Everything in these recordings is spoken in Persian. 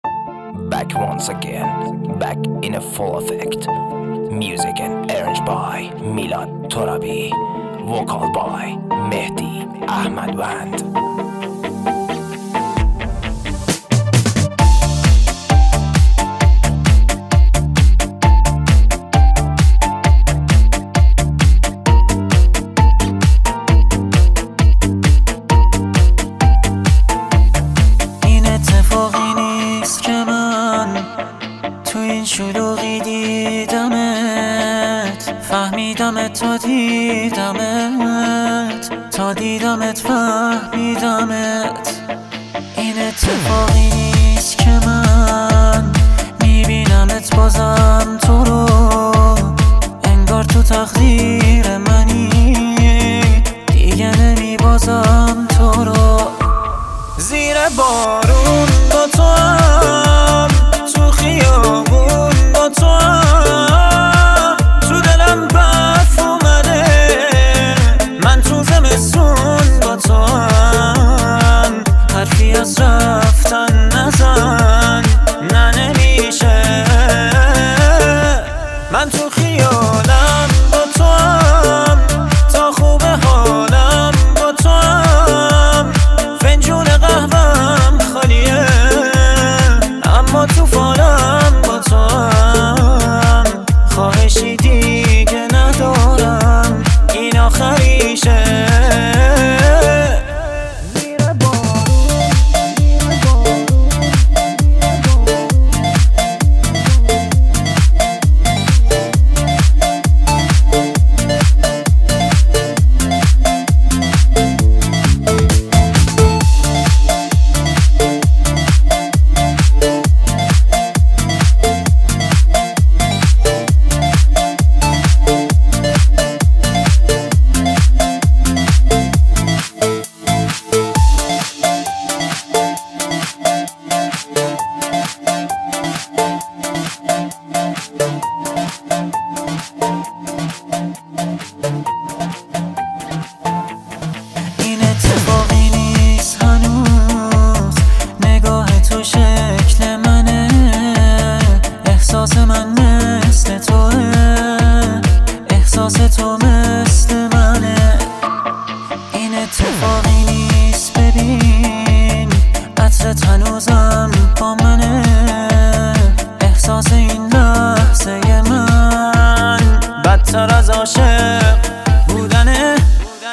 Back once again, back in a full effect. Music and arranged by Milad Torabi. Vocal by Mehdi Ahmadwand. تو این شلوغی دیدمت، فهمیدمت تا دیدمت فهمیدمت. این اتفاقی نیست که من میبینمت بازم تو رو، انگار تو تقدیر منی، دیگه نمیبازم تو رو. زیر بارون با تو هم، تو خیابون با تو هم، تو دلم برف اومده، من تو زمستون با تو هم. حرفی از رفتن نزن، نه نمیشه. من تو خیالم با تو هم، تا خوب حالم با تو هم. فنجون قهوهم خالیه، اما تو فالم با تو هم. خواهشی دیگه ندارم، این آخریشه. این اتفاقی نیست هنوز، نگاه تو شکل منه، احساس من مثل توه، احساس تو مثل منه. این اتفاقی نیست، ببین عطرت هنوزم با منه، احساس این لحظه من بدتر از عاشق بودنه.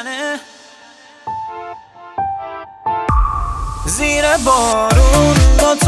زیر بارون با